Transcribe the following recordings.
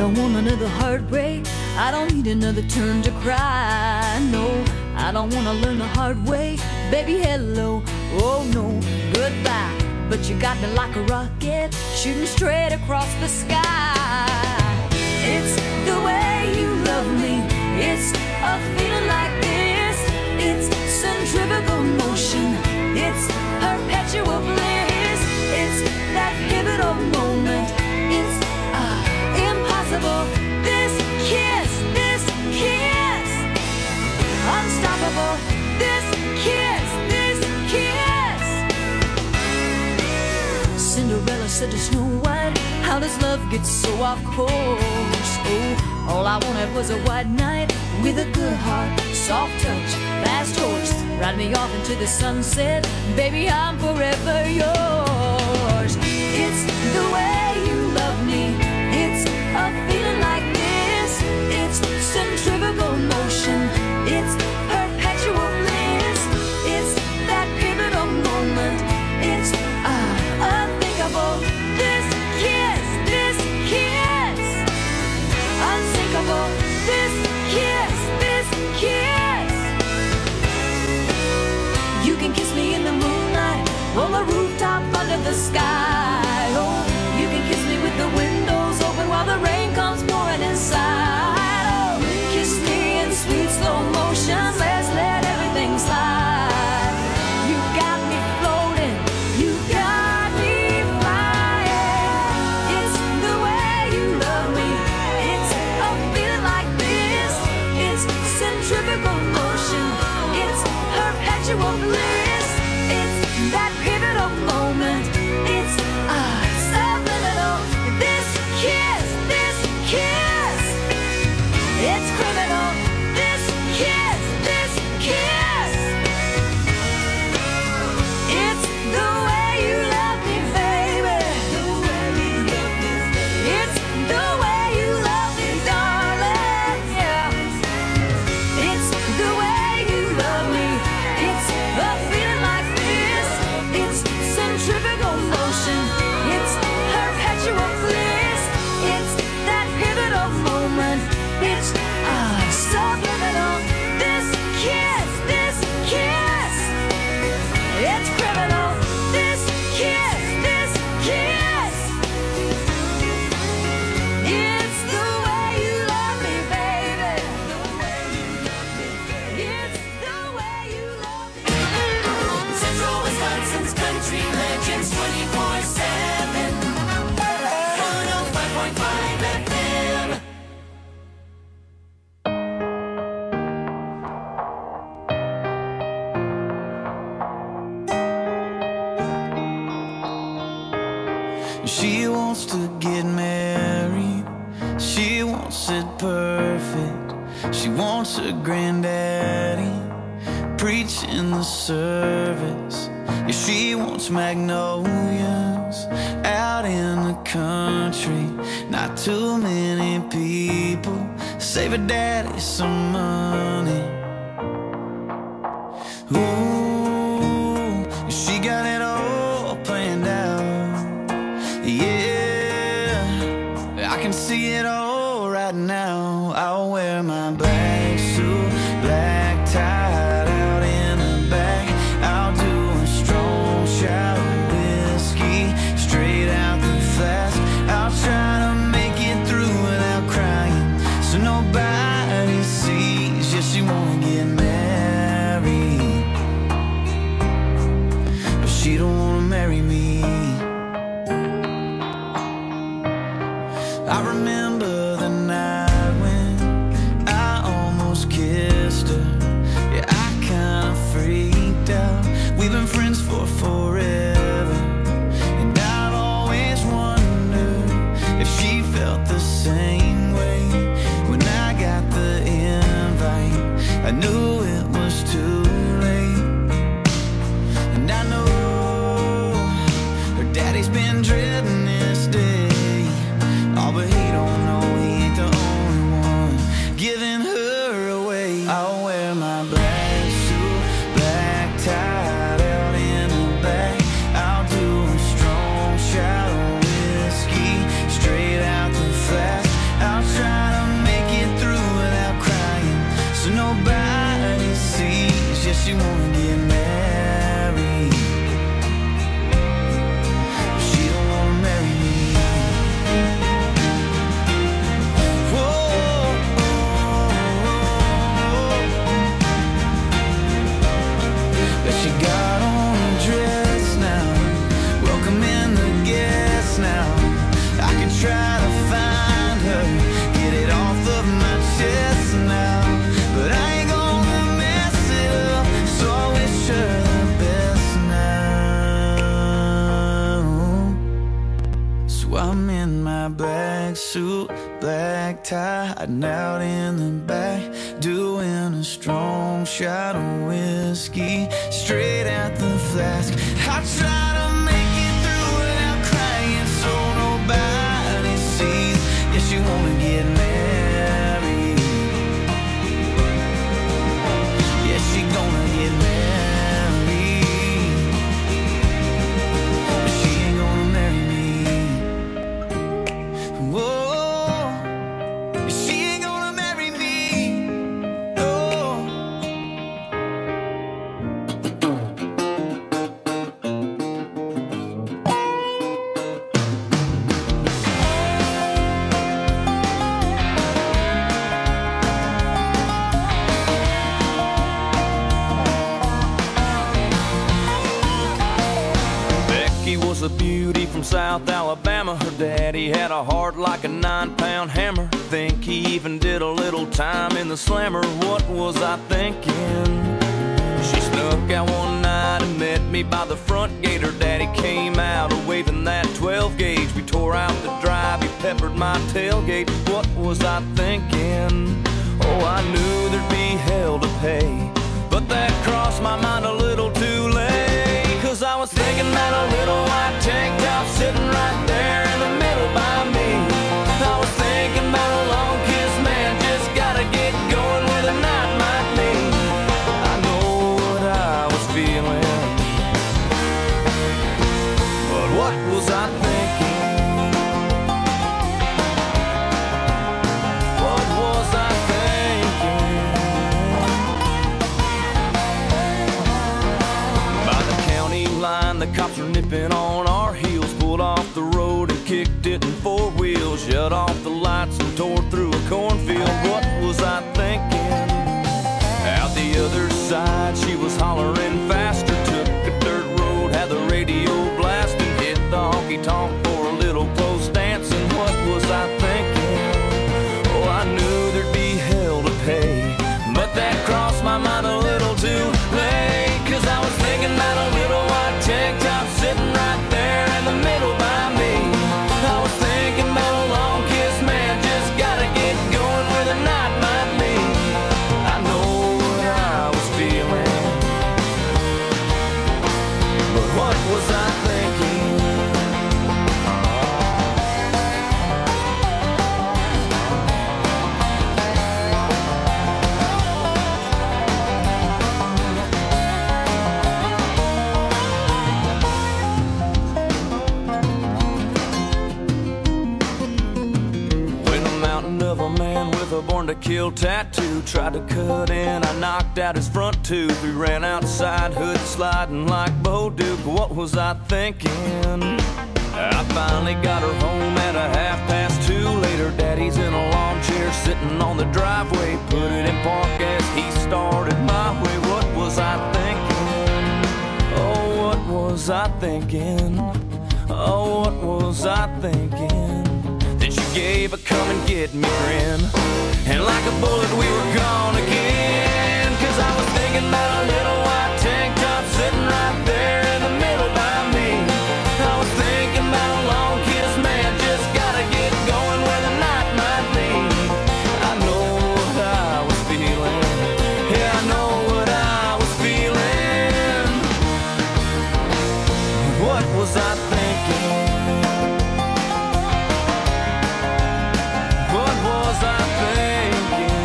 don't want another heartbreak. I don't need another turn to cry. No, I don't want to learn the hard way. Baby, hello, oh no, goodbye. But you got me like a rocket, shooting straight across the sky. It's the way you love me. It's a feeling like this. It's centrifugal motion. It's perpetual bliss. It's that pivotal moment. It's impossible. This kiss, unstoppable. This kiss. Cinderella said to Snow White, how does love get so off course? Oh, all I wanted was a white knight with a good heart, soft touch, fast horse, ride me off into the sunset. Baby, I'm forever yours. It's the way you love me. It's a feeling like this. It's centrifugal motion. It's perpetual bliss. It's that pivotal moment. It's unthinkable. This kiss, unsinkable. This kiss. You can kiss me in the moonlight, on the rooftop under the sky. Oh, you can kiss me with the windows open while the rain comes pouring inside. Oh, kiss me in sweet slow motion. Let's let everything slide. You got me floating. You got me flying. It's the way you love me. It's a feeling like this. It's centrifugal motion. It's perpetual bliss. It's that pivotal moment. It's subliminal. This kiss. It's criminal. This kiss. It's the way you love me, baby. It's the way you love me, darling. Yeah. It's the way you love me. It's a feeling like this. It's centrifugal motion. It's perpetual bliss. It's that pivotal moment. It's subliminal. This kiss. It's criminal. This kiss. It's the way you love me, baby. It's the way you love me. Central Wisconsin's country legends 24/7. 105.5 FM. She wants to get married. She wants it perfect. She wants her granddaddy preaching the service. Yeah, she wants magnolias out in the country. Not too many people. Save her daddy some money. Ooh, she got it all planned out. Yeah, I can see it all right now. I'll wear my black suit, black tie out in the back. I'll do a strong shot of whiskey straight out the flask. I'll try to make it through without crying, so nobody sees. Yeah, she wanna get married, but she don't wanna marry me. I remember the night when I almost kissed her. Yeah, I kinda freaked out. We've been friends for forever, and I've always wondered if she felt the same way. When I got the invite, I knew it was too late. And I know her daddy's been dreading this day. Oh, but he don't know he ain't the only one giving her away. I'll wear my black suit, black tie out in the back. I'll do a strong shot of whiskey straight out the flask. I'll I'm in my black suit, black tie, hiding out in the back, doing a strong shot of whiskey, straight at the flask. I try to make it through without crying, so nobody sees. Yes, you wanna get married. Yes, she gonna get married. A beauty from South Alabama. Her daddy had a heart like a 9-pound hammer. Think he even did a little time in the slammer. What was I thinking? She snuck out one night and met me by the front gate. Her daddy came out waving that 12 gauge. We tore out the drive, he peppered my tailgate. What was I thinking? Oh, I knew there'd be hell to pay, but that crossed my mind a little too late. 'Cause I was thinking about a little white tank top sitting right there in the middle by me. I was thinking about a long kiss, man, just gotta get going where the night might lead. I know what I was feeling, but what was I thinking? What was I thinking? By the county line, the cops were nipping on our heels. Pulled off the road and kicked it in 4 wheels. Shut off the lights and tore through a cornfield. What was I thinking? Out the other side, she was hollering faster. Took a dirt road, had the radio blasting. Hit the honky-tonk for a little close dancing. What was I thinking? Oh, I knew there'd be hell to pay, but that crossed my mind a little too late. 'Cause I was thinking about a little white tank top sitting right there in the middle by me. I was thinking about a long kiss, man, just gotta get going where the night might lead. I know what I was feeling, but what was I thinking? Born to kill tattoo, tried to cut in, I knocked out his front tooth. We ran outside, hood sliding like Bo Duke. What was I thinking? I finally got her home at a 2:30. Later, daddy's in a lawn chair sitting on the driveway. Put it in park as he started my way. What was I thinking? Oh, what was I thinking? Oh, what was I thinking? Then she gave a come and get me grin, and like a bullet we were gone again. 'Cause I was thinking about a little white tank top sitting right there in the middle by me. I was thinking about a long kiss, man, just gotta get going where the night might lead. I know what I was feeling, yeah, I know what I was feeling. What was I thinking? What was I thinking?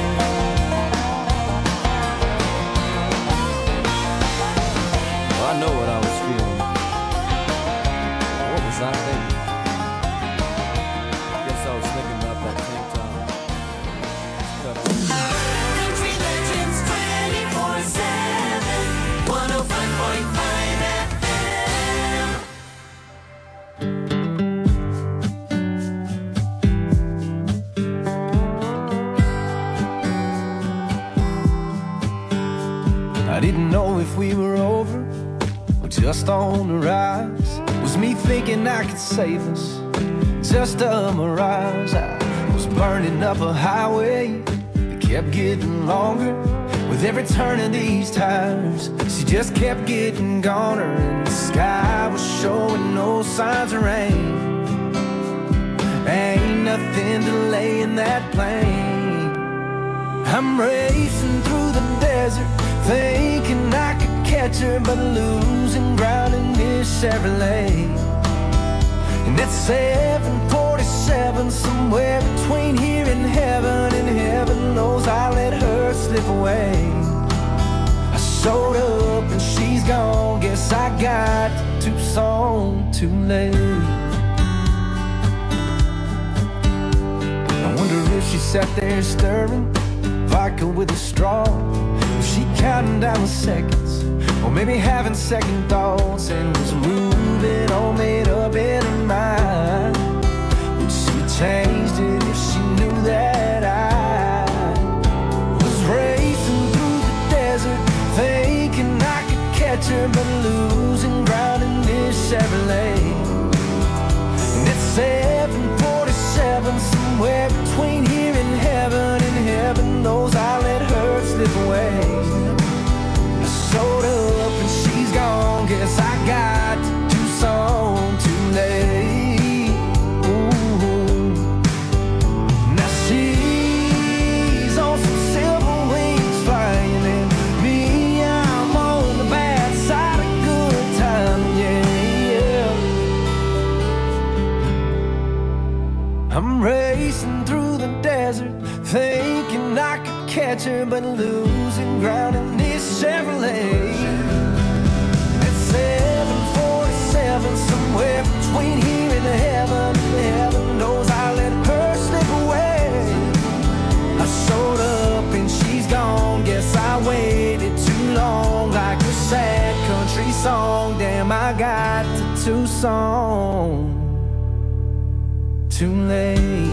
I know what I was feeling. What was I thinking? Guess I was thinking about that tank top. Country Legends 24/7, 105.5 FM. I didn't know if we were over or just on the rise. Was me thinking I could save us just a mirage? I was burning up a highway that kept getting longer with every turn of these tires. She just kept getting goner, and the sky was showing no signs of rain. nothing delaying that plane. I'm racing through the desert, thinking I could catch her, but losing ground in this Chevrolet. And it's 7:47, somewhere between here and heaven knows I let her slip away. I showed up and she's gone, guess I got to Tucson too late. I wonder if she sat there stirring vodka with a straw. Was she counting down the seconds, or maybe having second thoughts, and was moving all made up in her mind? Would she changed it if she knew that I was racing through the desert, thinking I could catch her, but losing ground in this Chevrolet? And it's 7:47, somewhere between here and heaven knows I let her slip away. I showed up and she's gone, guess I got to Tucson too late. Ooh. Now she's on some silver wings flying, and me, I'm on the bad side of good time, yeah. I'm racing through the desert, thinking I could catch her, but losing ground in this Chevrolet. At 7:47, somewhere between here and heaven knows I let her slip away. I showed up and she's gone, guess I waited too long, like a sad country song. Damn, I got to Tucson too late.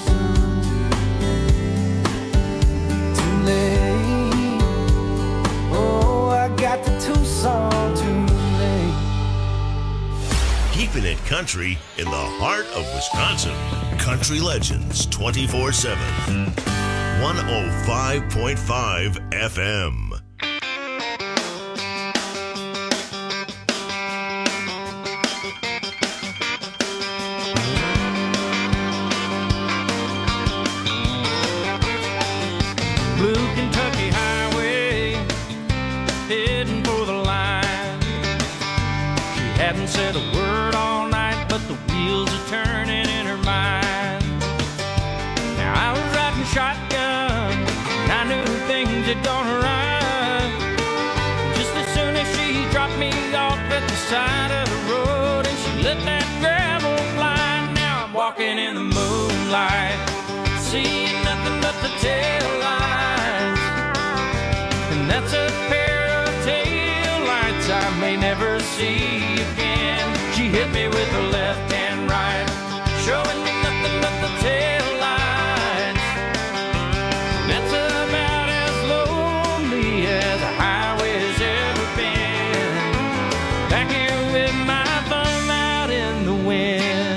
Oh, I got the Tucson too late. Keeping it country in the heart of Wisconsin. Country Legends 24/7. 105.5 FM. Blue Kentucky Highway, heading for the line. She hadn't said a word all night, but the wheels are turning in her mind. Now I was riding shotgun, and I knew things had gone right. Just as soon as she dropped me off at the side of the road, and she let that gravel fly. Now I'm walking in the moonlight, seeing nothing but the tail lights. And that's a pair of tail lights I may never see again. She hit me with her left and right, showing me nothing but the tail lights. That's about as lonely as a highway's ever been. Back here with my thumb out in the wind.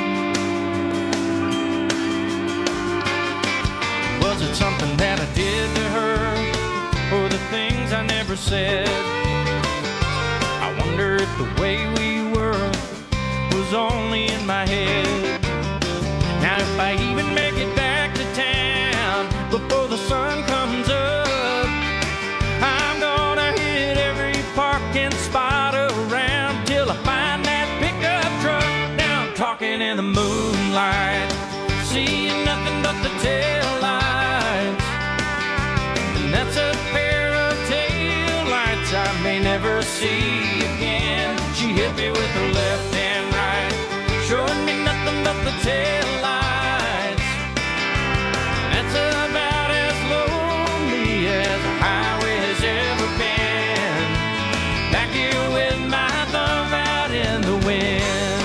Was it something that I did to her, or the things I never said? I wonder if the way we were was only in my head. Now if I even make it back to town before the sun comes up, I'm gonna hit every parking spot around till I find that pickup truck. Now I'm talking in the moonlight, seeing nothing but the tail lights. And that's a pair of tail lights I may never see again. She hit me with her left and right, showing me nothing but the tail lights. That's about as lonely as a highway has ever been. Back here with my thumb out in the wind.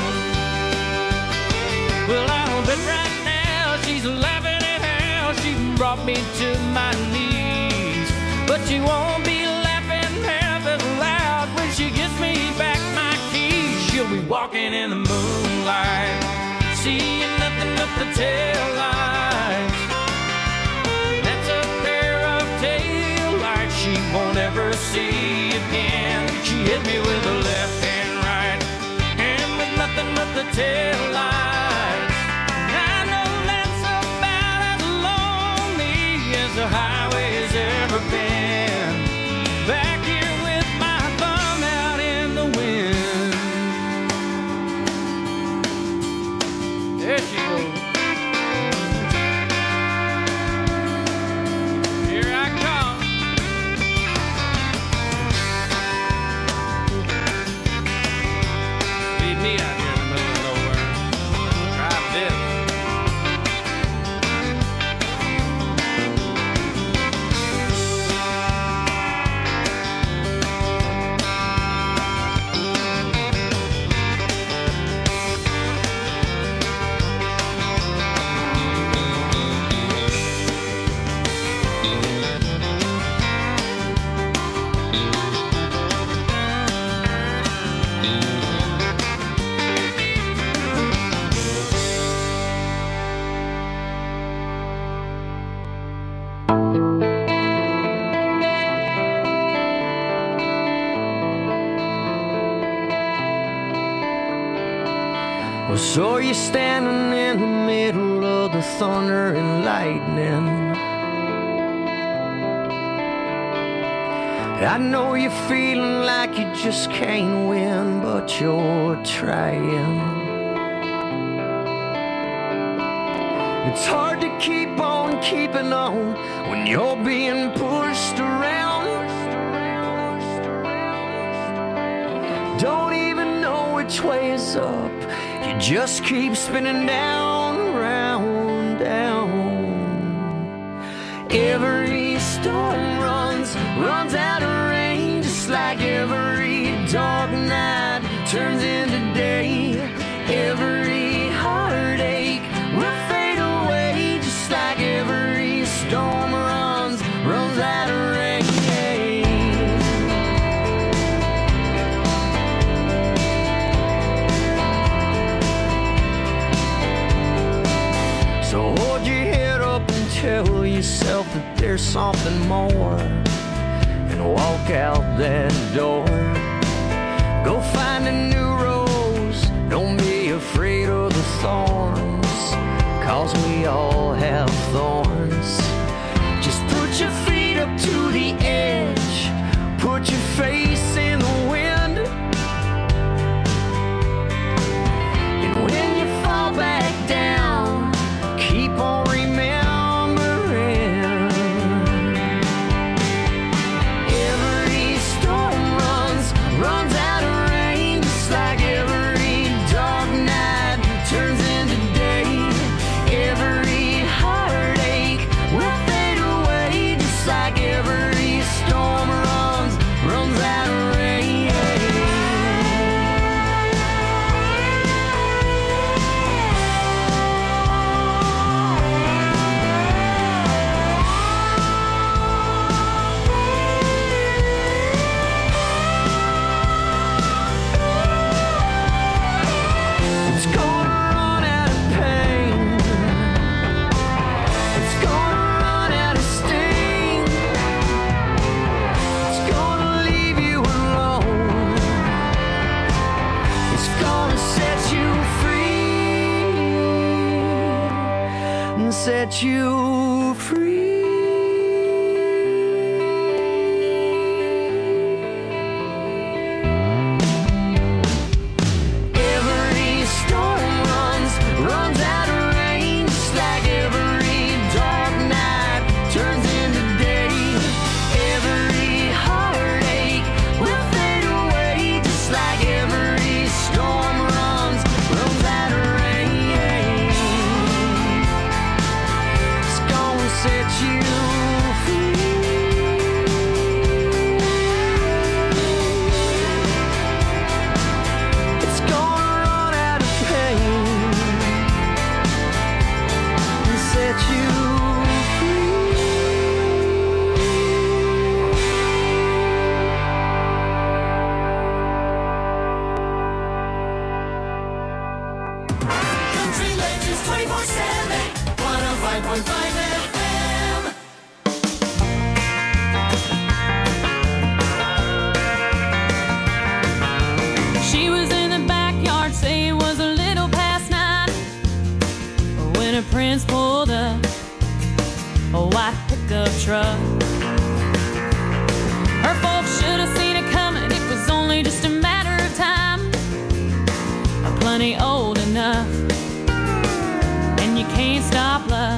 Well, I don't bet right now she's laughing at how she brought me to my knees, but she won't be laughing half as loud when she gives me back my keys. She'll be walking in the moonlight, seeing nothing but the tail lights. That's a pair of tail lights she won't ever see again. She hit me with her left and right, and with nothing but the tail lights. I know Well, so you're standing in the middle of the thunder and lightning. I know you're feeling like you just can't win, but you're trying. It's hard to keep on keeping on when you're being pushed around. Don't even know which way is up. You just keep spinning down, round, down. Every storm runs out of rain, just like every dark night turns into day. Every heartache will fade away, just like every storm runs out of rain. So hold your head up and tell yourself that there's something more, and walk out that door. Go find a new rose, don't be afraid of the thorns, 'cause we all have thorns. Just put your feet up to the edge, put your face in the wind, and when you fall back down, keep on remembering. Every storm runs out of rain, just like every dark night turns into day. Every heartache will fade away, just like every storm runs out of rain. It's gonna run out of pain. It's gonna run out of sting. It's gonna leave you alone. It's gonna set you free and set you free. Every storm runs out of rain, just like every dark night turns into day. Every heartache will fade away, just like every storm runs out of rain. It's gonna set you free. It's gonna run out of pain and set you Country Legends 24/7, 105.5 FM. She was in the backyard, say it was a little past 9, when her prince pulled up a white pickup truck. Her folks should have seen it coming, it was only just a matter of time. Plenty old enough, and you can't stop love.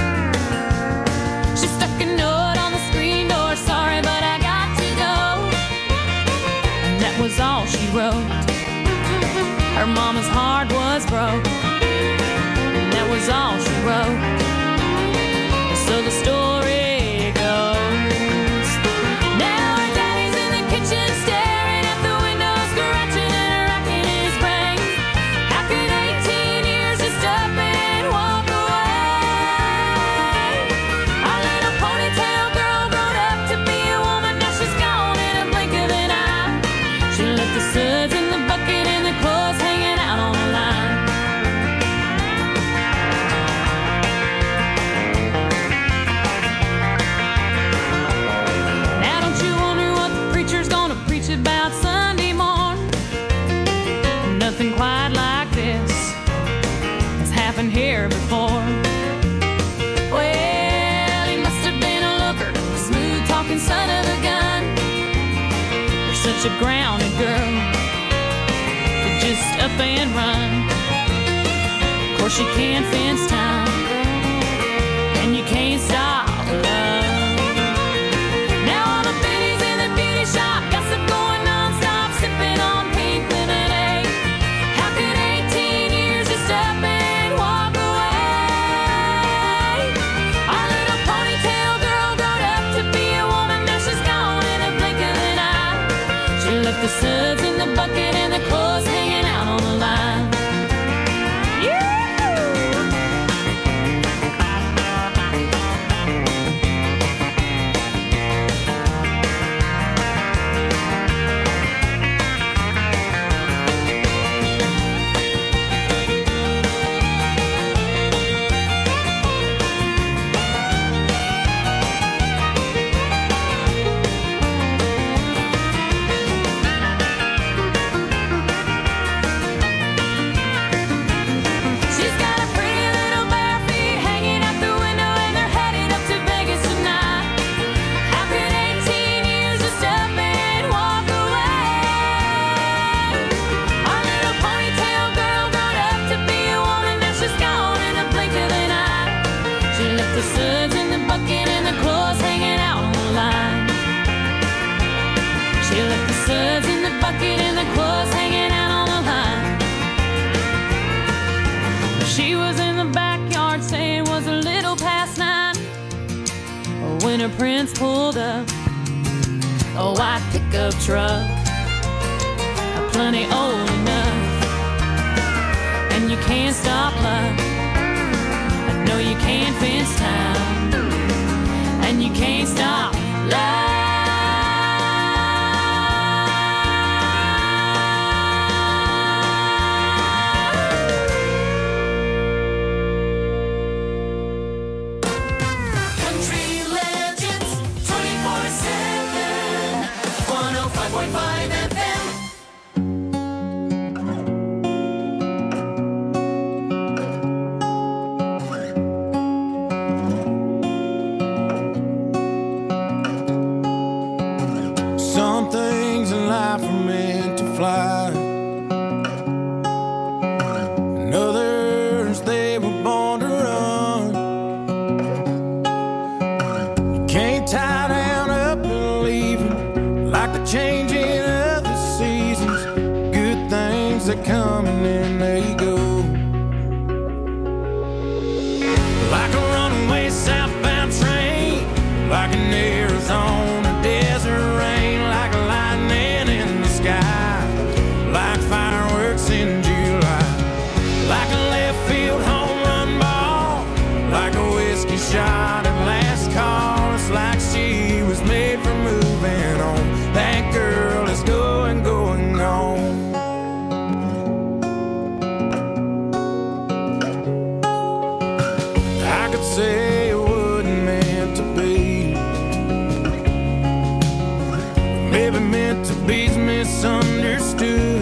She stuck a note on the screen door, sorry but I got to go. And that was all she wrote. Her mama's heart was broke, and that was all she wrote. So the story goes, now her daddy's in the kitchen staring at the window, scratching and racking his brain. How could 18 years just up and walk away? Our little ponytail girl grown up to be a woman, now she's gone in a blink of an eye. She left the suds in the bucket and the clothes hanging out on the line. a grounded girl to just up and run. Of course you can't fence time, and you can't stop love. Now all the biddies in the beauty shop gossip going non-stop, sipping on pink lemonade. How could 18 years just up and walk away? Our little ponytail girl grown up to be a woman, now she's gone in a blink of an eye. She left the suds in the bucket and the clothes hanging out on the line. The suds in the bucket and the clothes hanging out on the line. She left the suds in the bucket and the clothes hanging out on the line. She was in the backyard saying it was a little past 9 when her prince pulled up a white pickup truck, plenty old enough, and you can't stop love. No, you can't fence time, and you can't stop love. Country Legends 24/7, 105.5 FM. Fly. And others, they were born to run. You can't tie down up and leave them like the changing of the seasons. Good things that come and then they go. Like a runaway southbound train, like an Arizona desert rain, like a lightning in the sky, like fireworks in July, like a left field home run ball, like a whiskey shot at last call. It's like she was made for moving on. That girl is going, going on. I could say it wasn't meant to be, maybe meant to be's misunderstood.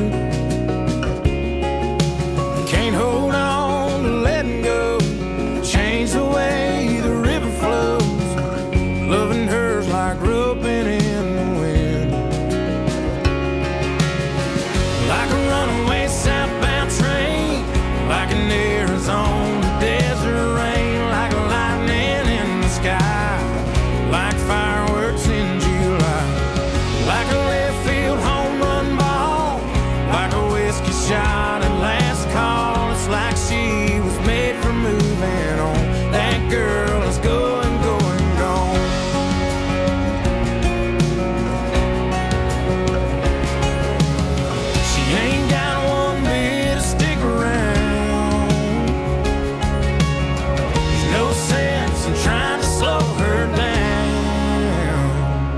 Can't hold on to letting go, change the way the river flows. Loving her's like roping in the wind, like a runaway southbound train, like an Arizona desert rain, like a lightning in the sky, like fireworks in July, like a left field home run ball, like a whiskey shot at last call. It's like she was made for moving on. That girl is going, going, gone. She ain't got one bit to stick around. There's no sense in trying to slow her down.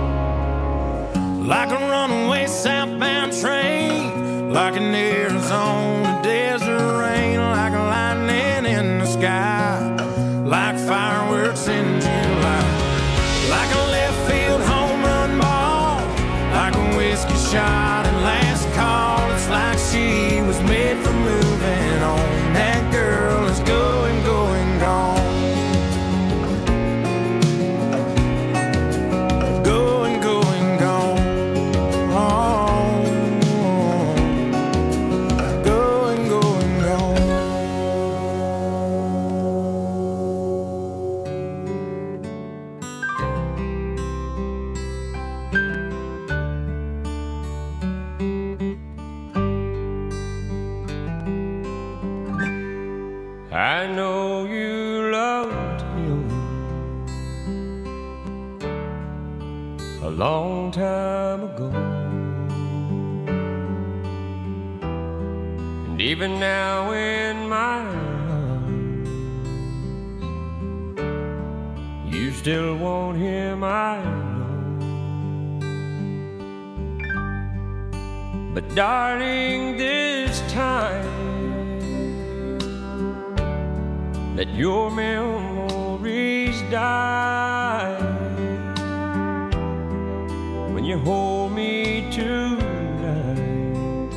Like a runaway southbound train, like an Arizona desert rain, like a lightning in the sky, like fireworks in July, like a left field home run ball, like a whiskey shot at last call. It's like she was made for moving on. That girl is going, going, gone. Going, going, gone. Oh. I know you loved him a long time ago. And even now in my arms, you still want him, I know. But darling, this time let your memories die. When you hold me tonight,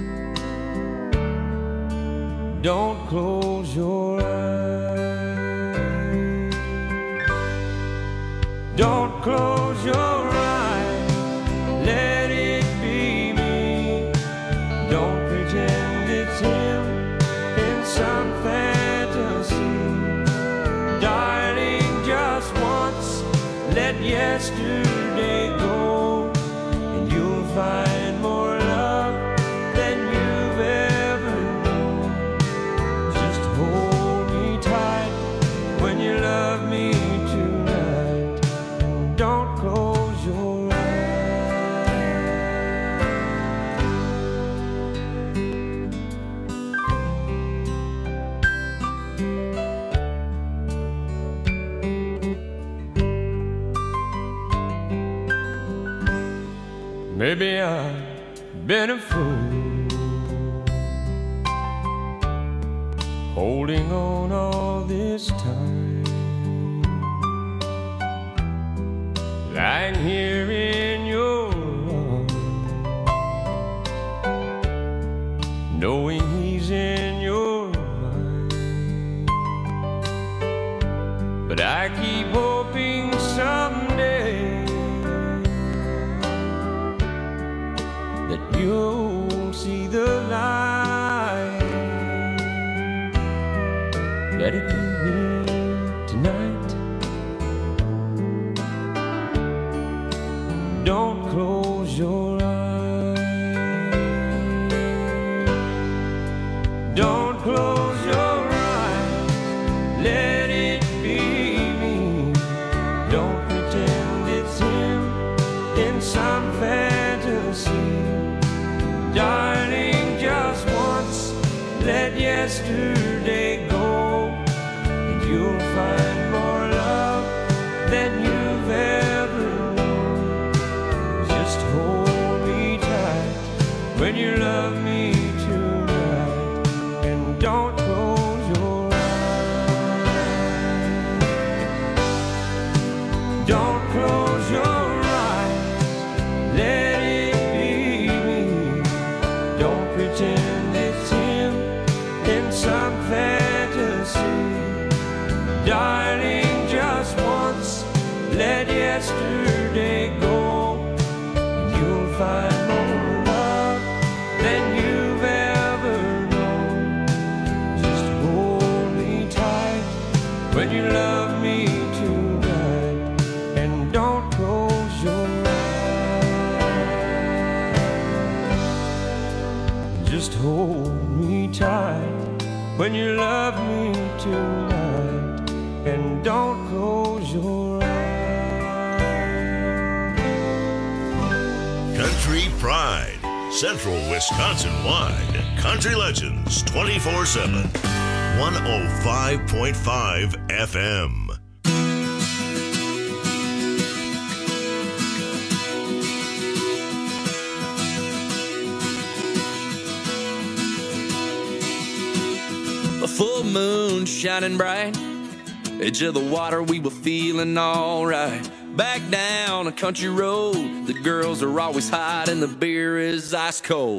don't close your eyes. Don't close your eyes. Let it be me. Don't pretend it's him in some fantasy. Darling, just once, let yesterday go, and you'll find more love than you've ever known. Just hold me tight when you love me tonight, and don't close your eyes. Maybe I've been a fool, holding on all this time, lying here in your arms, knowing he's in your mind. But I keep hoping someday that you'll see the light. Let it be me tonight. Don't close your eyes. Don't close your eyes. Let it be me. Don't pretend it's him in some fantasy. Darling, just once, let yesterday go, and you'll find more love than you've ever known. Just hold me tight when you love me tonight, and don't close your eyes. Don't close your eyes. Let it be me. Don't pretend it's him in some fantasy. Darling, just once, let yesterday go, and you'll find more love than you've ever known. Just hold me tight when you love me tonight, and don't close your eyes. Just hold me tight when you love me tonight, and don't close your eyes. Country Pride, Central Wisconsin-wide. Country Legends 24/7. 105.5 FM. A full moon shining bright, edge of the water, we were feeling alright. Back down a country road, the girls are always hot and the beer is ice cold.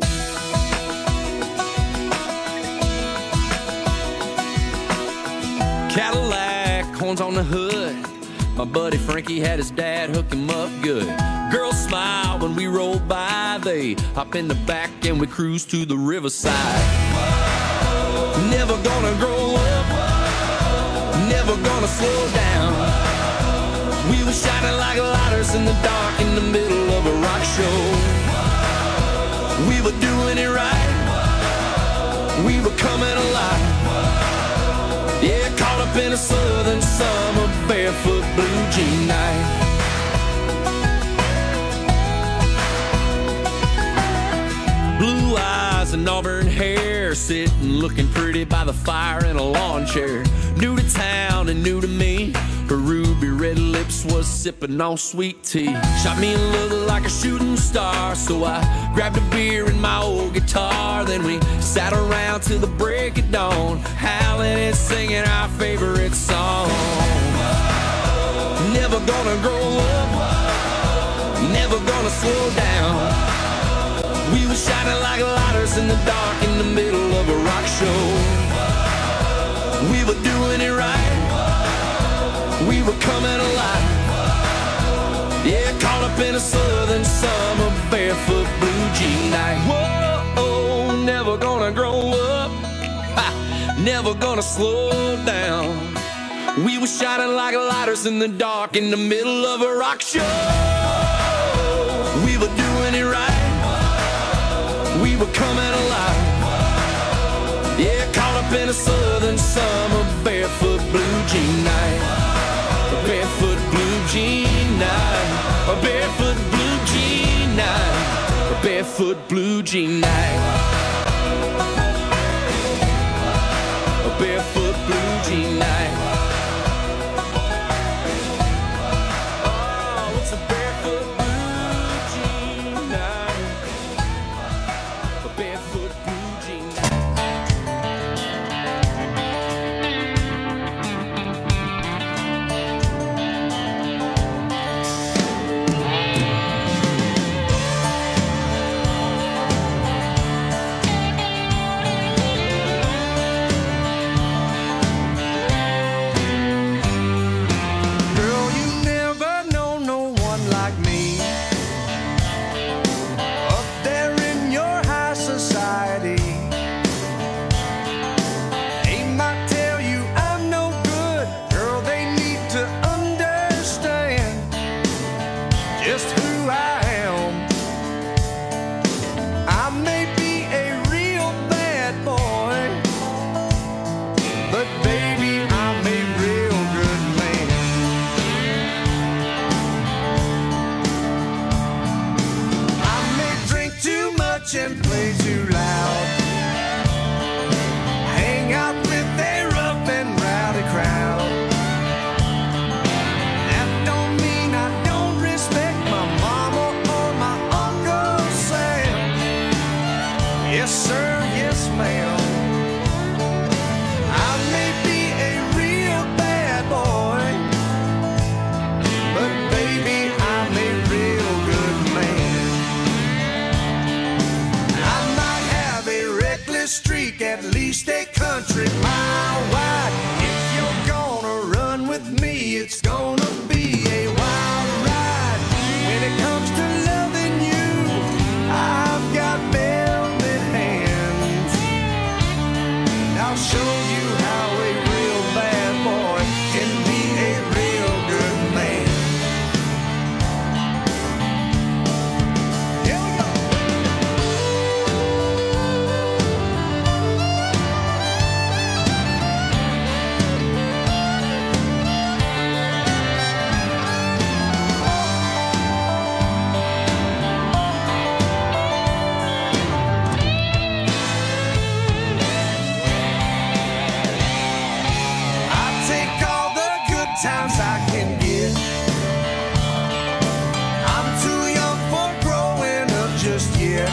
Cadillac, horns on the hood, my buddy Frankie had his dad hook him up good. Girls smile when we roll by, they hop in the back and we cruise to the riverside. Never gonna grow up, never gonna slow down. We were shining like lighters in the dark in the middle of a rock show. We were doing it right, we were coming alive. looking pretty by the fire in a lawn chair. New to town and new to me, her ruby red lips was sipping on sweet tea. Shot me a look like a shooting star, so I grabbed a beer and my old guitar. Then we sat around till the break of dawn, howling and singing our favorite song. Never gonna grow up, never gonna slow down. We were shining like lighters in the dark in the middle of a rock show. We were doing it right, we were coming alive. Yeah, caught up in a southern summer barefoot blue jean night. Whoa, never gonna grow up, never gonna slow down. We were shining like lighters in the dark in the middle of a rock show. We were doing it right, we were coming alive. Yeah, caught up in a southern summer barefoot blue jean night. A barefoot blue jean night. A barefoot blue jean night. A barefoot blue jean night. A barefoot blue jean night. Oh, it's a barefoot blue jean night. A barefoot blue jean night. Girl, you never know no one like me. Up there in your high society, they might tell you I'm no good. Girl, they need to understand just who I am. I may be a real bad boy, but baby, I'm a real good man. I may drink too much and play too loud, hang out with a rough and rowdy crowd. That don't mean I don't respect my mama or my Uncle Sam. Yes sir, yes ma'am. I may be a real bad boy, but baby, I'm a real good man. I might have a reckless streak, at least a country mile wide. If you're gonna run with me, it's gonna be a wild ride. When it comes to loving you, I've got velvet hands. And I'll show you how a real bad boy can be a real good man. Here we go. I take all the good times I can get. I'm too young for growing up just yet.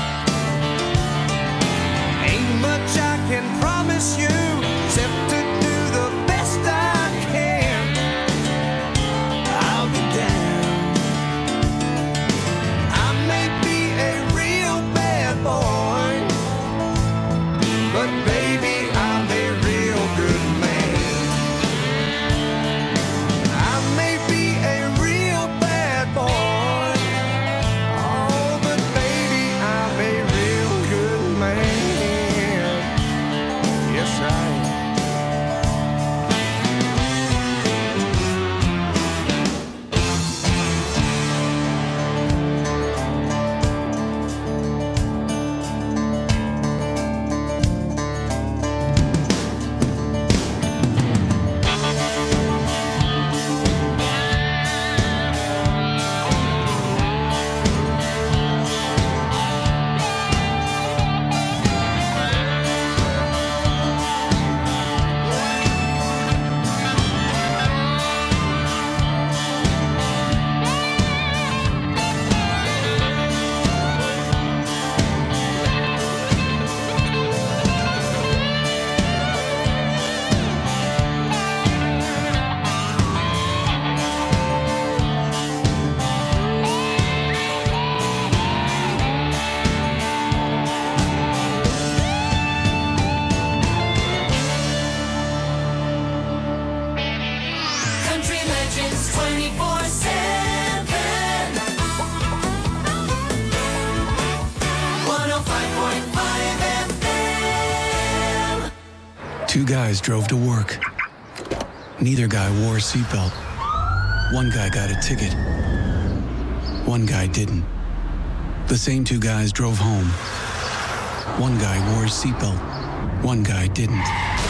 Ain't much I can promise you except to do the best I can. I'll be down. I may be a real bad boy, but baby, I'm a real good man. I may be a real bad boy, oh, but baby, I'm a real good man. Yes, I Two guys drove to work. Neither guy wore a seatbelt. One guy got a ticket. One guy didn't. The same two guys drove home. One guy wore a seatbelt. One guy didn't.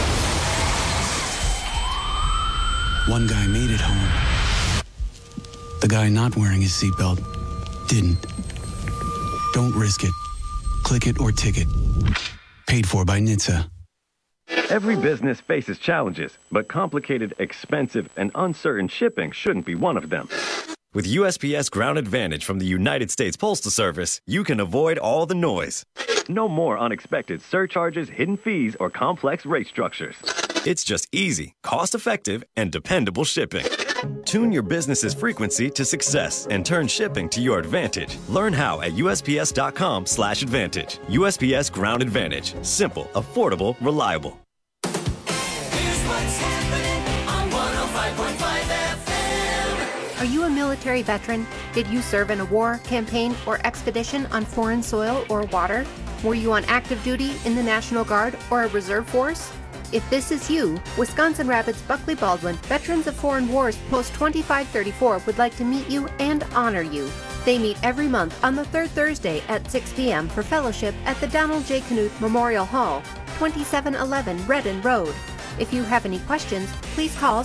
One guy made it home. The guy not wearing his seatbelt didn't. Don't risk it. Click it or ticket. Paid for by NHTSA. Every business faces challenges, but complicated, expensive, and uncertain shipping shouldn't be one of them. With USPS Ground Advantage from the United States Postal Service, you can avoid all the noise. No more unexpected surcharges, hidden fees, or complex rate structures. It's just easy, cost-effective, and dependable shipping. Tune your business's frequency to success and turn shipping to your advantage. Learn how at USPS.com/advantage. USPS Ground Advantage. Simple, affordable, reliable. Here's what's happening on 105.5 FM. Are you a military veteran? Did you serve in a war, campaign, or expedition on foreign soil or water? Were you on active duty in the National Guard or a reserve force? If this is you, Wisconsin Rapids Buckley Baldwin Veterans of Foreign Wars Post 2534 would like to meet you and honor you. They meet every month on the third Thursday at 6 p.m. for fellowship at the Donald J. Knuth Memorial Hall, 2711 Redden Road. If you have any questions, please call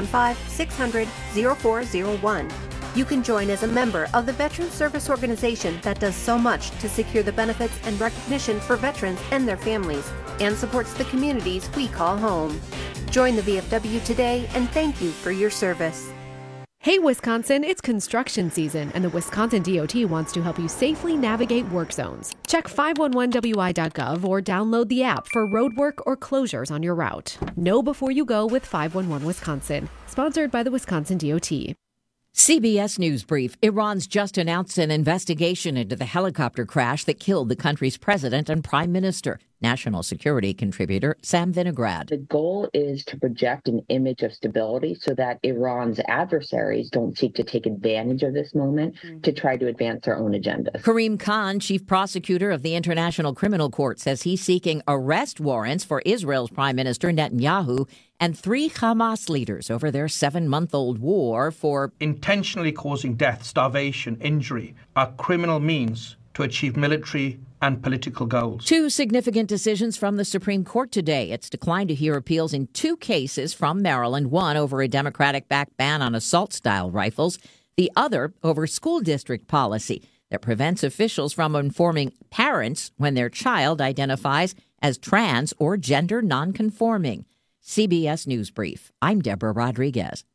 715-600-0401. You can join as a member of the Veteran Service Organization that does so much to secure the benefits and recognition for veterans and their families, and supports the communities we call home. Join the VFW today, and thank you for your service. Hey Wisconsin, it's construction season, and the Wisconsin DOT wants to help you safely navigate work zones. Check 511wi.gov or download the app for road work or closures on your route. Know before you go with 511 Wisconsin. Sponsored by the Wisconsin DOT. CBS News Brief. Iran's just announced an investigation into the helicopter crash that killed the country's president and prime minister. National security contributor Sam Vinograd. The goal is to project an image of stability so that Iran's adversaries don't seek to take advantage of this moment to try to advance their own agendas. Kareem Khan, chief prosecutor of the International Criminal Court, says he's seeking arrest warrants for Israel's Prime Minister Netanyahu and 3 Hamas leaders over their 7-month-old war for intentionally causing death, starvation, injury are criminal means to achieve military and political goals. 2 significant decisions from the Supreme Court today. It's declined to hear appeals in 2 cases from Maryland, one over a Democratic-backed ban on assault-style rifles, the other over school district policy that prevents officials from informing parents when their child identifies as trans or gender nonconforming. CBS News Brief. I'm Deborah Rodriguez.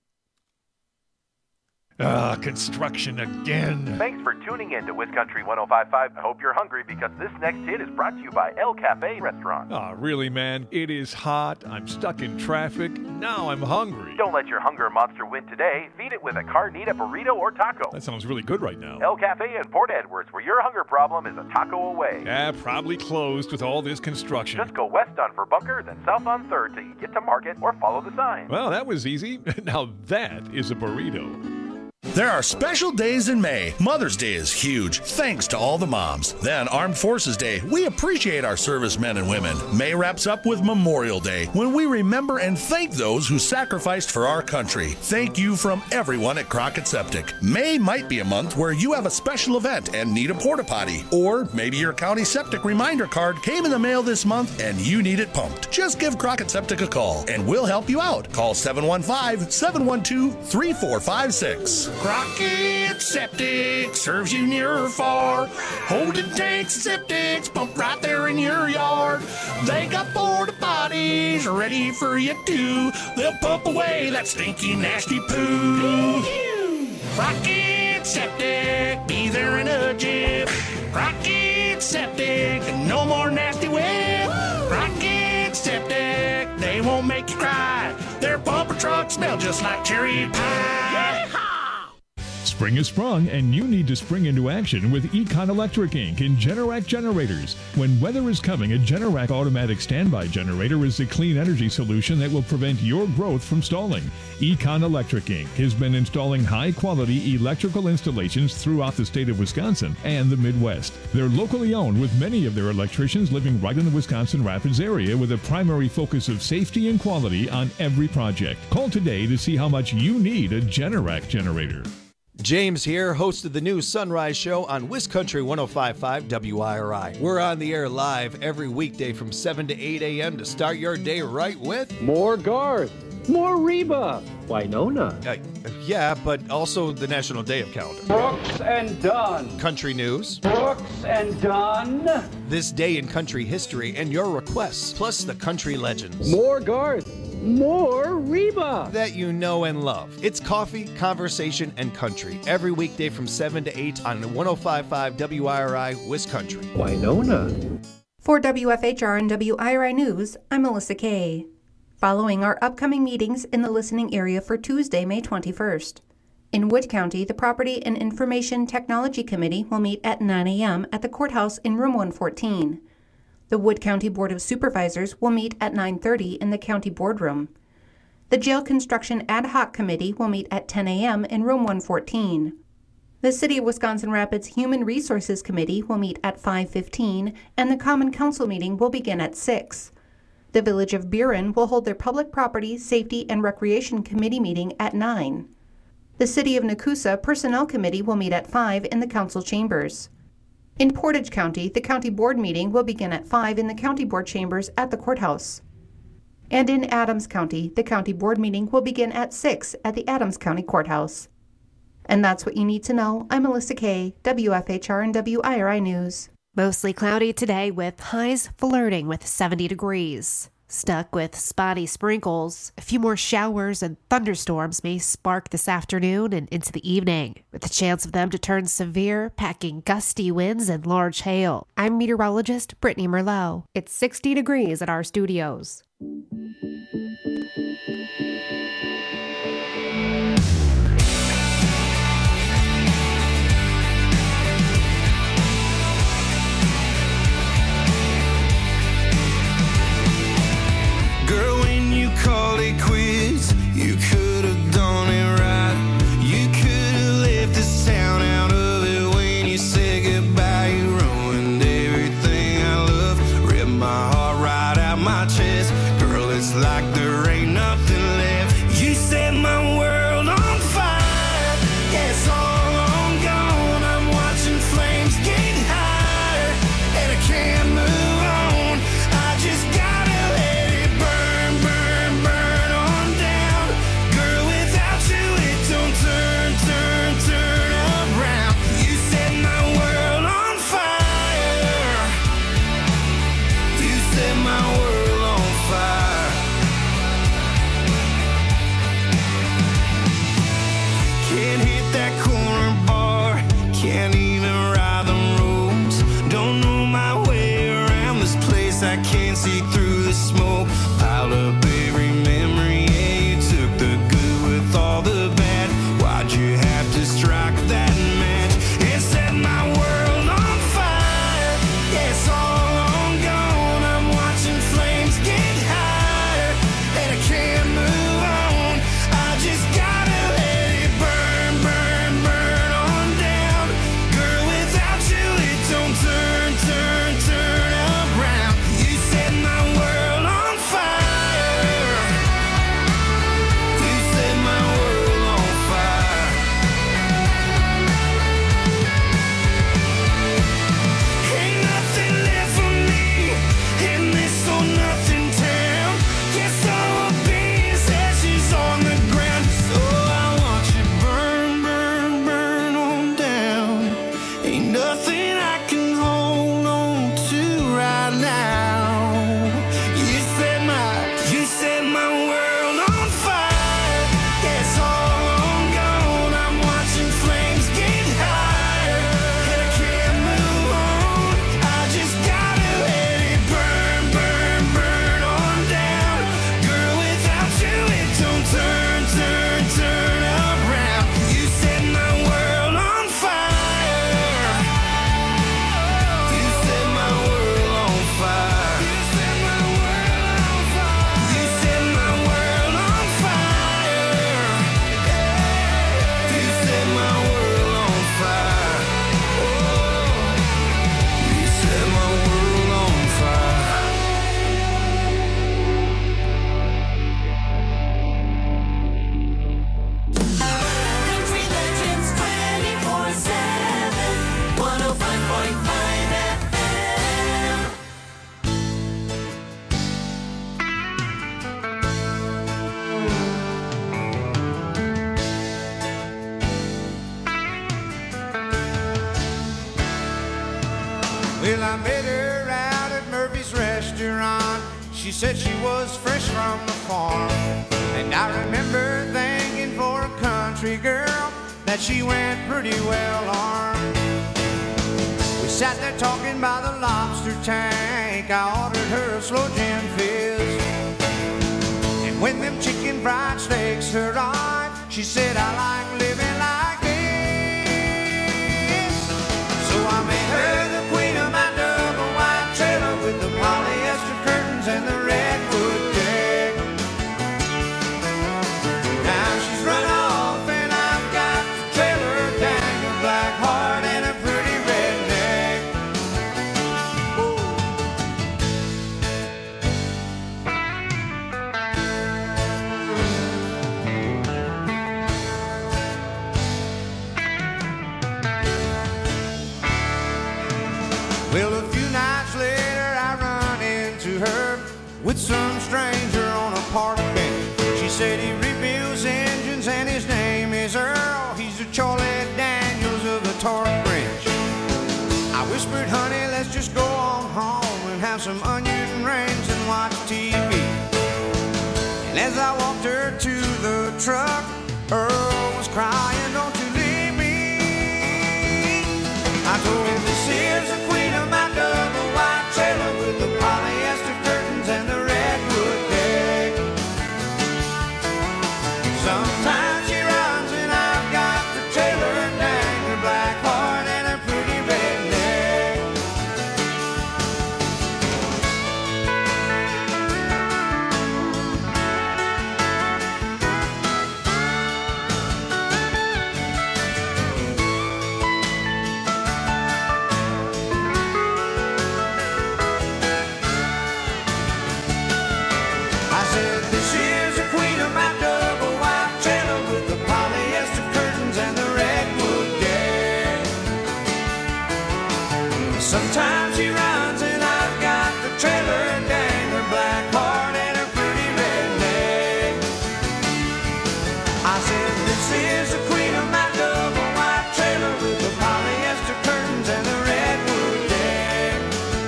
Construction again. Thanks for tuning in to WisCountry 105.5. I hope you're hungry because this next hit is brought to you by El Cafe Restaurant. Really, man? It is hot. I'm stuck in traffic. Now I'm hungry. Don't let your hunger monster win today. Feed it with a carnita burrito or taco. That sounds really good right now. El Cafe in Port Edwards, where your hunger problem is a taco away. Probably closed with all this construction. Just go west on Verbunker, then south on 3rd till you get to Market, or follow the sign. Well, that was easy. Now that is a burrito. There are special days in May. Mother's Day is huge, thanks to all the moms. Then Armed Forces Day. We appreciate our servicemen and women. May wraps up with Memorial Day, when we remember and thank those who sacrificed for our country. Thank you from everyone at Crockett Septic. May might be a month where you have a special event and need a porta potty. Or maybe your county septic reminder card came in the mail this month and you need it pumped. Just give Crockett Septic a call and we'll help you out. Call 715-712-3456. Crockett Septic serves you near or far. Holding tanks and septics pumped right there in your yard. They got porta potties ready for you too. They'll pump away that stinky, nasty poo. Crockett Septic, be there in a jiff. Crockett Septic, no more nasty whip. Crockett Septic, they won't make you cry. Their pumper trucks smell just like cherry pie. Spring has sprung, and you need to spring into action with Econ Electric Inc. in Generac generators. When weather is coming, a Generac automatic standby generator is the clean energy solution that will prevent your growth from stalling. Econ Electric Inc. has been installing high-quality electrical installations throughout the state of Wisconsin and the Midwest. They're locally owned, with many of their electricians living right in the Wisconsin Rapids area, with a primary focus of safety and quality on every project. Call today to see how much you need a Generac generator. James here, host of the new Sunrise Show on WisCountry 105.5 WIRI. We're on the air live every weekday from 7 to 8 a.m. to start your day right with more Garth, more Reba, Winona. Yeah, but also the National Day of Calendar. Brooks and Dunn. Country news. Brooks and Dunn. This day in country history and your requests, plus the country legends. More Garth. More Reba that you know and love. It's coffee, conversation, and country every weekday from 7 to 8 on 105.5 WIRI WisCountry. Winona. For WFHR and WIRI News, I'm Melissa Kay. Following our upcoming meetings in the listening area for Tuesday, May 21st. In Wood County, the Property and Information Technology Committee will meet at 9 a.m. at the courthouse in room 114. The Wood County Board of Supervisors will meet at 9:30 in the county boardroom. The Jail Construction Ad Hoc Committee will meet at 10 a.m. in room 114. The City of Wisconsin Rapids Human Resources Committee will meet at 5:15, and the Common Council meeting will begin at 6. The Village of Buren will hold their Public Property, Safety, and Recreation Committee meeting at 9. The City of Nakusa Personnel Committee will meet at 5 in the council chambers. In Portage County, the county board meeting will begin at 5 in the county board chambers at the courthouse. And in Adams County, the county board meeting will begin at 6 at the Adams County Courthouse. And that's what you need to know. I'm Melissa Kay, WFHR and WIRI News. Mostly cloudy today with highs flirting with 70 degrees. Stuck with spotty sprinkles, a few more showers and thunderstorms may spark this afternoon and into the evening, with the chance of them to turn severe, packing gusty winds and large hail. I'm meteorologist Brittany Merlot. It's 60 degrees at our studios. Girl, when you called it quits, you could have done it right. You could have left this town out of it when you said goodbye. You ruined everything I love, ripped my heart right out my chest. Girl, it's like there ain't nothing left. You set my world on fire. Yeah, it's all on gone. I'm watching flames get higher, and I can't move on. I just gotta let it burn, burn, burn on down. Girl, without you it don't turn, turn, turn around. You set my world on fire. You set my world on fire. I met her out at Murphy's restaurant. She said she was fresh from the farm. And I remember thinking for a country girl that she went pretty well armed. We sat there talking by the lobster tank. I ordered her a slow gin fizz. And when them chicken fried steaks arrived, she said, I like living like this. So I made her the queen of my double wide trailer with the polyester curtains and the redwood deck. Now she's run off and I've got the trailer, dang, a black heart and a pretty redneck. Well, a few nights later I run into her with some stranger on a park bench. She said he rebuilds engines and his name is Earl. He's the Charlie Daniels of the torque wrench. I whispered, honey, let's just go on home and have some onion rings and watch TV. And as I walked her to the truck, Earl was crying, don't you leave me. I told him, this is the queen of my double wide trailer with the polyester curtains and the redwood deck. Sometimes she runs and I've got the trailer, dang, her black heart and a pretty redneck. I said, this is the queen of my double wide trailer with the polyester curtains and the redwood deck. Sometimes she runs and I've got the trailer, dang, her black heart and her pretty redneck. I said, this is the queen of my double wide trailer with the polyester curtains and the redwood deck.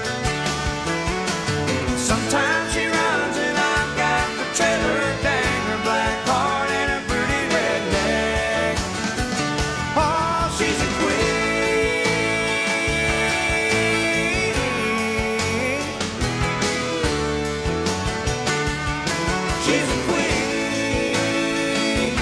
Sometimes she runs and I've got the trailer, dang, her black heart and her pretty redneck. Oh, she's a queen. She's a queen.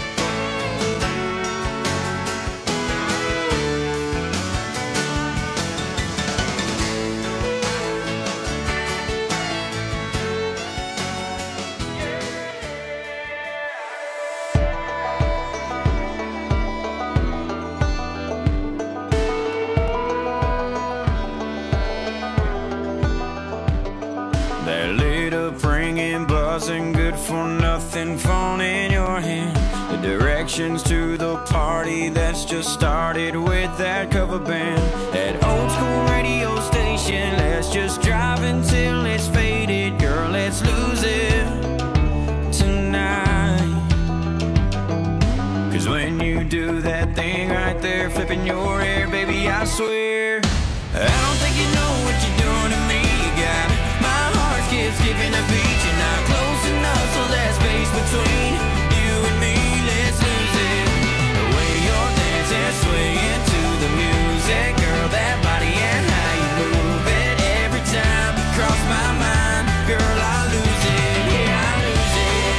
That lit up ringing, buzzing, good for nothing phone in your hand. The directions to the party that's just started with that cover band. That old school radio station, let's just drive until it's faded. Girl, let's lose it tonight. Cause when you do that thing right there, flipping your hair, baby, I swear I don't think you know what you're doing to me. You got my heart skipping a beat. You're not close enough, so that space between you and me, let's lose it. The way you're dancing, swaying to the music, girl, that body and how you move it. Every time you cross my mind, girl, I lose it. Yeah, I lose it.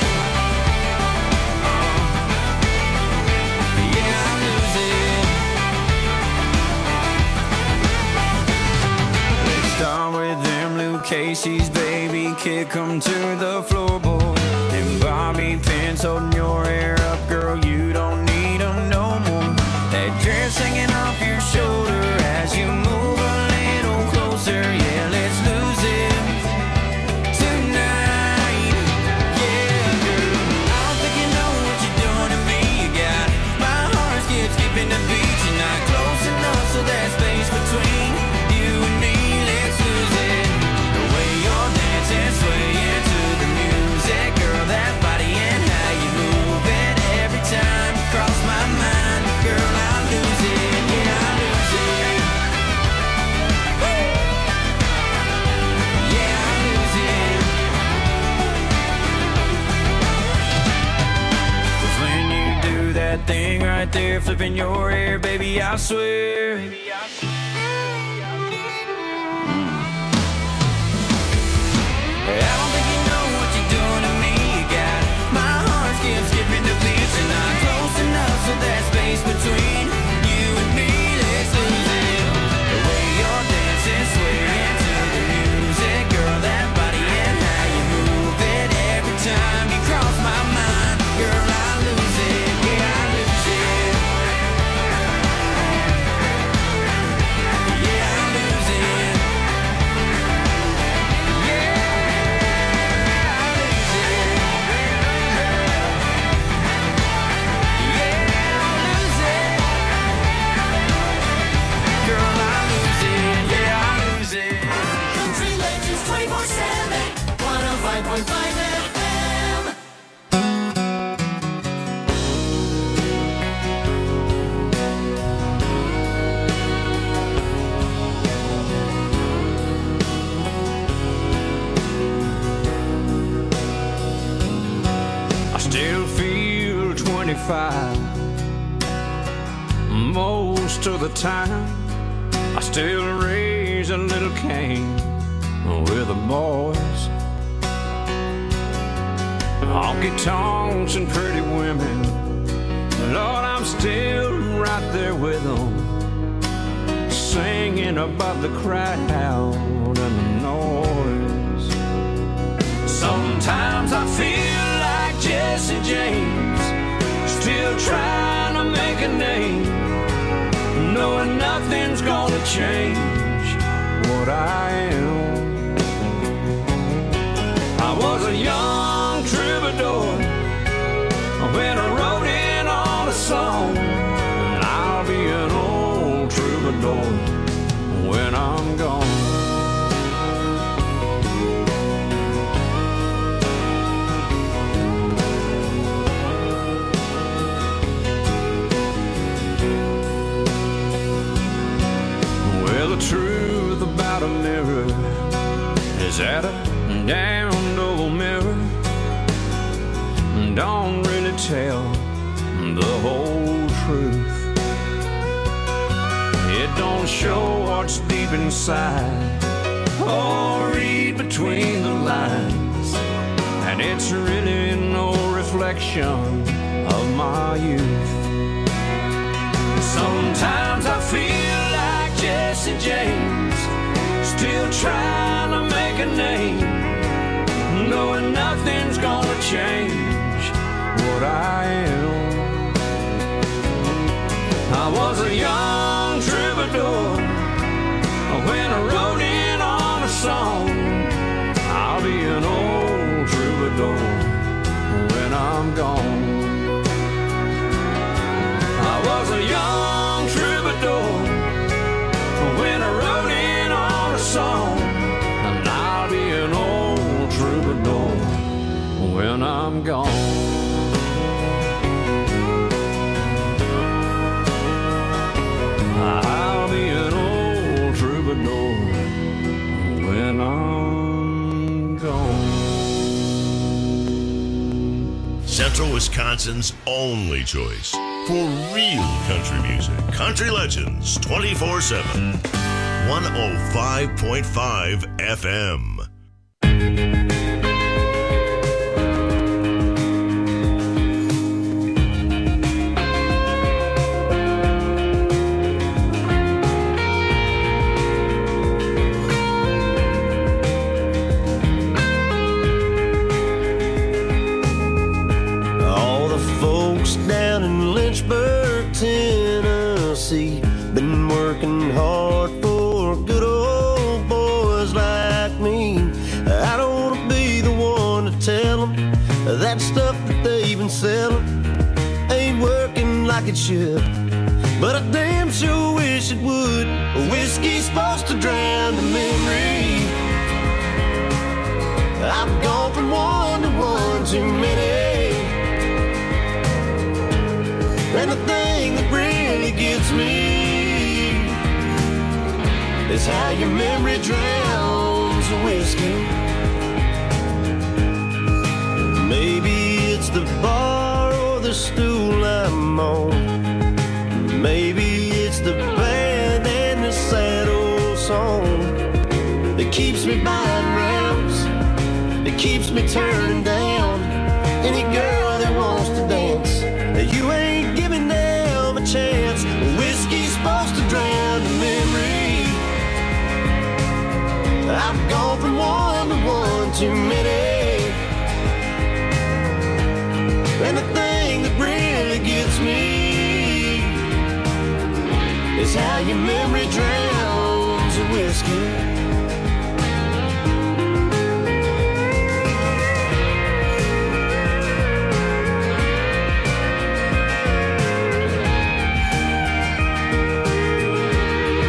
Yeah, I lose it. Let's start with them Luke Casey's, baby, kick 'em to the floorboard. And Bobby pins holding your hair up, girl, you don't need 'em no more. That dress hanging off your shoulder as you move a little closer. Yeah, let's lose it tonight. Yeah, girl, I don't think you know what you're doing to me. You got my heart skipping the beat. You're not close enough, so that space between you and me, let's lose it. The way you're dancing, swaying to the music, girl, that body and how you move thing right there flipping your hair, baby, I swear. I don't think you know what you're doing to me. You got my heart skipping the beats, and not close enough so there's space between you and me. Let's lose it. The way you're dancing, swaying to the music, girl, that body and how you move it. Every time you cross my mind, girl, I lose it. Yeah, I lose it. Yeah, I lose it. Country Legends 24/7, 105.5 FM. I still feel 25 most of the time. I still raise a little Cain with the boys. Honky tonks and pretty women, Lord, I'm still right there with them, singing above the crowd and the noise. Sometimes I feel like Jesse James, still trying to make a name, knowing nothing's gonna change what I am. I was a young troubadour when I wrote in on a song, and I'll be an old troubadour when I'm gone. Well, the truth about a mirror is that a damned old mirror don't really tell the whole truth. It don't show what's deep inside or read between the lines, and it's really no reflection of my youth. Sometimes I feel like Jesse James, still trying to make a name, knowing nothing's gonna change what I am. I was a young troubadour when I wrote in on a song. I'll be an old troubadour when I'm gone. I was a young troubadour when I wrote in on a song, and I'll be an old troubadour when I'm gone. I'll be an old troubadour when I'm gone. Central Wisconsin's only choice for real country music. Country Legends 24/7. 105.5 FM. All the folks down in Lynchburg, Tennessee, been working hard for good old boys like me. I don't want to be the one to tell them that stuff that they've been selling ain't working like it should, but I damn sure wish it would. Whiskey's supposed to drown the memory. I've gone from one to one too many, and the thing that really gets me is how your memory drowns the whiskey. Maybe it's the bar or the stool I'm I'm on. Maybe it's the band and the sad old song that keeps me buying rounds, that keeps me turning down any girl that wants to dance. You ain't giving them a chance. Whiskey's supposed to drown the memory. I've gone from one to one too many. And the thing that really gets me is how your memory drowns the whiskey.